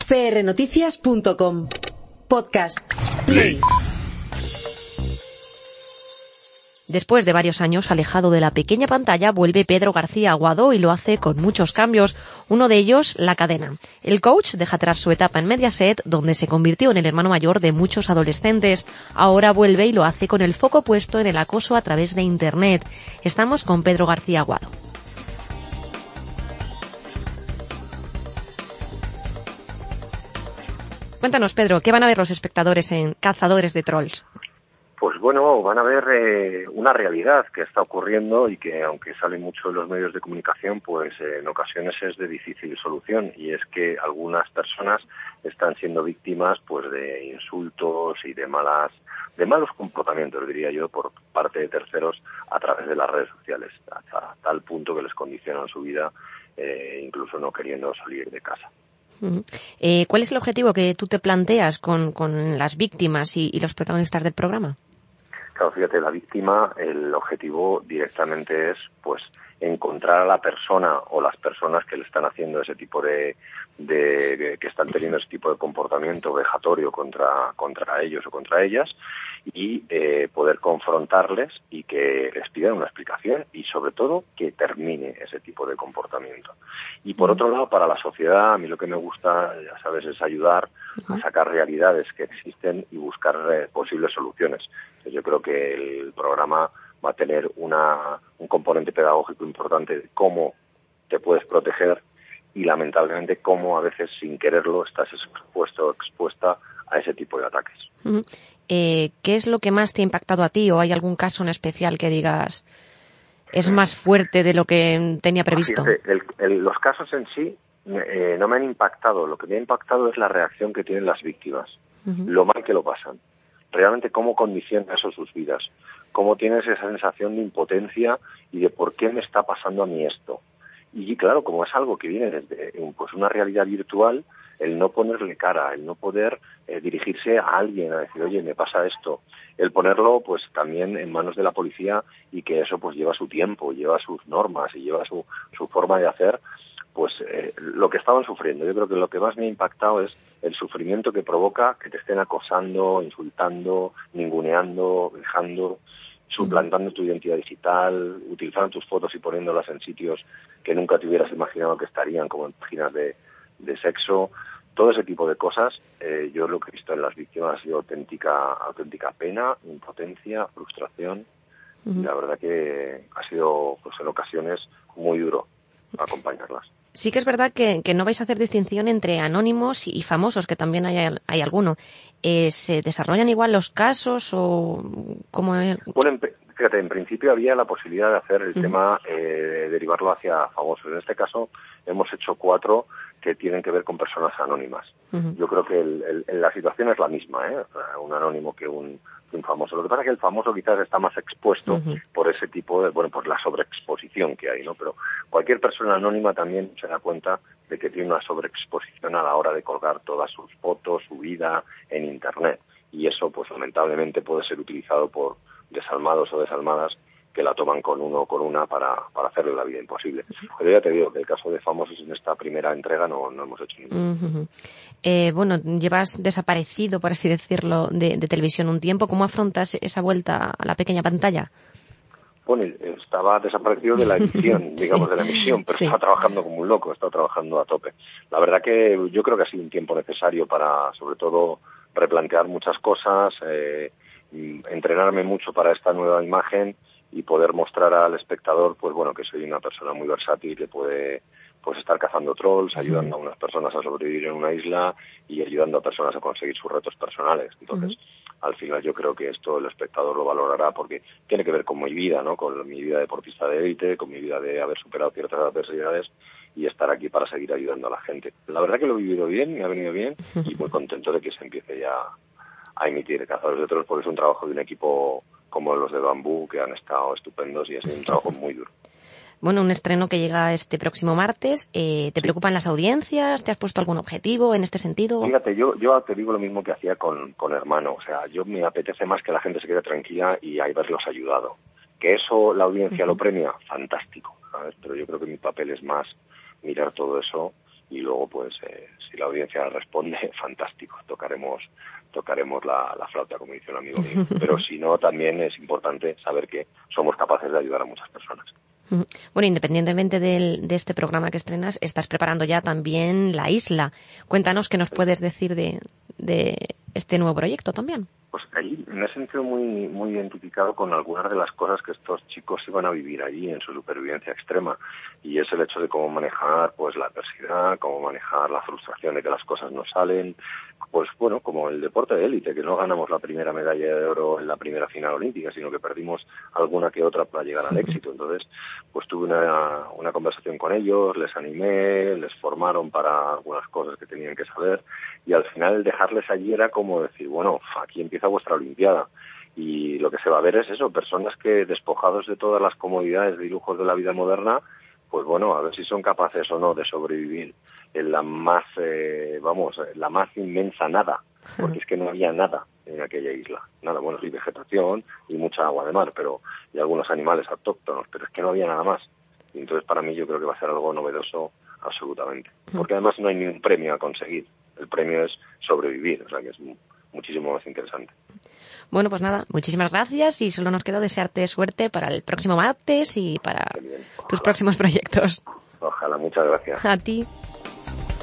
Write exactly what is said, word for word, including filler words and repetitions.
p r noticias punto com Podcast Play. Después de varios años alejado de la pequeña pantalla, vuelve Pedro García Aguado y lo hace con muchos cambios. Uno de ellos, la cadena. El coach deja atrás su etapa en Mediaset, donde se convirtió en el hermano mayor de muchos adolescentes. Ahora vuelve y lo hace con el foco puesto en el acoso a través de Internet. Estamos con Pedro García Aguado. Cuéntanos, Pedro, ¿qué van a ver los espectadores en Cazadores de Trolls? Pues bueno, van a ver eh, una realidad que está ocurriendo y que, aunque sale mucho en los medios de comunicación, pues eh, en ocasiones es de difícil solución, y es que algunas personas están siendo víctimas pues de insultos y de malas de malos comportamientos, diría yo, por parte de terceros a través de las redes sociales, hasta tal punto que les condicionan su vida, eh, incluso no queriendo salir de casa. Uh-huh. Eh, ¿Cuál es el objetivo que tú te planteas con, con las víctimas y, y los protagonistas del programa? Claro, fíjate, la víctima, el objetivo directamente es, pues, encontrar a la persona o las personas que le están haciendo ese tipo de, de, de que están teniendo ese tipo de comportamiento vejatorio contra contra ellos o contra ellas, y eh, poder confrontarles y que les pidan una explicación y, sobre todo, que termine ese tipo de comportamiento. Y por otro lado, para la sociedad, a mí lo que me gusta, ya sabes, es ayudar a sacar realidades que existen y buscar eh, posibles soluciones. Entonces, yo creo que el programa va a tener una, un componente pedagógico importante de cómo te puedes proteger y, lamentablemente, cómo a veces, sin quererlo, estás expuesto o expuesta a ese tipo de ataques. Uh-huh. Eh, ¿Qué es lo que más te ha impactado a ti, o hay algún caso en especial que digas es más fuerte de lo que tenía previsto? Fíjate, el, el, los casos en sí eh, no me han impactado. Lo que me ha impactado es la reacción que tienen las víctimas, uh-huh. lo mal que lo pasan, realmente cómo condiciona eso sus vidas, cómo tienes esa sensación de impotencia y de por qué me está pasando a mí esto. Y claro, como es algo que viene desde pues una realidad virtual, el no ponerle cara, el no poder eh, dirigirse a alguien a decir, oye, me pasa esto, el ponerlo pues también en manos de la policía, y que eso pues lleva su tiempo, lleva sus normas y lleva su, su forma de hacer, pues eh, lo que estaban sufriendo. Yo creo que lo que más me ha impactado es el sufrimiento que provoca que te estén acosando, insultando, ninguneando, dejando, suplantando tu identidad digital, utilizando tus fotos y poniéndolas en sitios que nunca te hubieras imaginado que estarían, como en páginas de, de sexo. Todo ese tipo de cosas, eh, yo lo que he visto en las víctimas ha sido auténtica, auténtica pena, impotencia, frustración. Uh-huh. Y la verdad que ha sido, pues, en ocasiones muy duro acompañarlas. Sí que es verdad que, que no vais a hacer distinción entre anónimos y famosos, que también hay, hay alguno. Eh, ¿Se desarrollan igual los casos o cómo es? Bueno, en, fíjate, en principio había la posibilidad de hacer el uh-huh. tema, eh, derivarlo hacia famosos. En este caso hemos hecho cuatro que tienen que ver con personas anónimas. Uh-huh. Yo creo que el, el, la situación es la misma, ¿eh? Un anónimo que un, que un famoso. Lo que pasa es que el famoso quizás está más expuesto uh-huh. por ese tipo de, bueno, pues la sobreexposición que hay, ¿no? Pero cualquier persona anónima también se da cuenta de que tiene una sobreexposición a la hora de colgar todas sus fotos, su vida en Internet. Y eso, pues lamentablemente, puede ser utilizado por desalmados o desalmadas que la toman con uno o con una para, para hacerle la vida imposible. Pero ya te digo que el caso de famosos en esta primera entrega no, no hemos hecho ninguno. Uh-huh. Eh, bueno, llevas desaparecido, por así decirlo, de, de televisión un tiempo. ¿Cómo afrontas esa vuelta a la pequeña pantalla? Bueno, estaba desaparecido de la edición, digamos, sí. de la emisión, pero sí. estaba trabajando como un loco, estaba trabajando a tope. La verdad que yo creo que ha sido un tiempo necesario para, sobre todo, replantear muchas cosas, eh, entrenarme mucho para esta nueva imagen y poder mostrar al espectador, pues bueno, que soy una persona muy versátil, que puede pues estar cazando trolls, ayudando uh-huh. a unas personas a sobrevivir en una isla y ayudando a personas a conseguir sus retos personales. Entonces, uh-huh. al final yo creo que esto el espectador lo valorará porque tiene que ver con mi vida, ¿no? Con mi vida deportista de élite, con mi vida de haber superado ciertas adversidades y estar aquí para seguir ayudando a la gente. La verdad que lo he vivido bien, me ha venido bien y muy contento de que se empiece ya a emitir Cazadores de Trolls, porque es un trabajo de un equipo como los de Bambú, que han estado estupendos y ha sido un trabajo muy duro. Bueno, un estreno que llega este próximo martes. Eh, ¿Te preocupan las audiencias? ¿Te has puesto algún objetivo en este sentido? Fíjate, yo yo te digo lo mismo que hacía con, con Hermano. O sea, yo me apetece más que la gente se quede tranquila y haberlos ayudado. Que eso la audiencia uh-huh. lo premia, fantástico, ¿sabes? Pero yo creo que mi papel es más mirar todo eso y luego pues eh, si la audiencia responde, fantástico, tocaremos tocaremos la, la flauta, como dice un amigo mío, pero si no, también es importante saber que somos capaces de ayudar a muchas personas. Bueno, independientemente del, de este programa que estrenas, estás preparando ya también La Isla. Cuéntanos qué nos puedes decir de, de este nuevo proyecto también. Pues allí me he sentido muy muy identificado con algunas de las cosas que estos chicos iban a vivir allí en su supervivencia extrema, y es el hecho de cómo manejar pues la adversidad, cómo manejar la frustración de que las cosas no salen, pues bueno, como el deporte de élite, que no ganamos la primera medalla de oro en la primera final olímpica, sino que perdimos alguna que otra para llegar al éxito. Entonces, pues tuve una, una conversación con ellos, les animé, les formaron para algunas cosas que tenían que saber, y al final dejarles allí era como decir, bueno, aquí empieza vuestra Olimpiada. Y lo que se va a ver es eso, personas que, despojados de todas las comodidades y lujos de la vida moderna, pues bueno, a ver si son capaces o no de sobrevivir en la más, eh, vamos, la más inmensa nada, porque es que no había nada en aquella isla. Nada, bueno, sí, vegetación y mucha agua de mar, pero y algunos animales autóctonos, pero es que no había nada más. Y entonces para mí yo creo que va a ser algo novedoso absolutamente, porque además no hay ni un premio a conseguir. El premio es sobrevivir, o sea que es muchísimo más interesante. Bueno, pues nada, muchísimas gracias y solo nos queda desearte suerte para el próximo martes y para tus próximos proyectos. Ojalá, muchas gracias. A ti.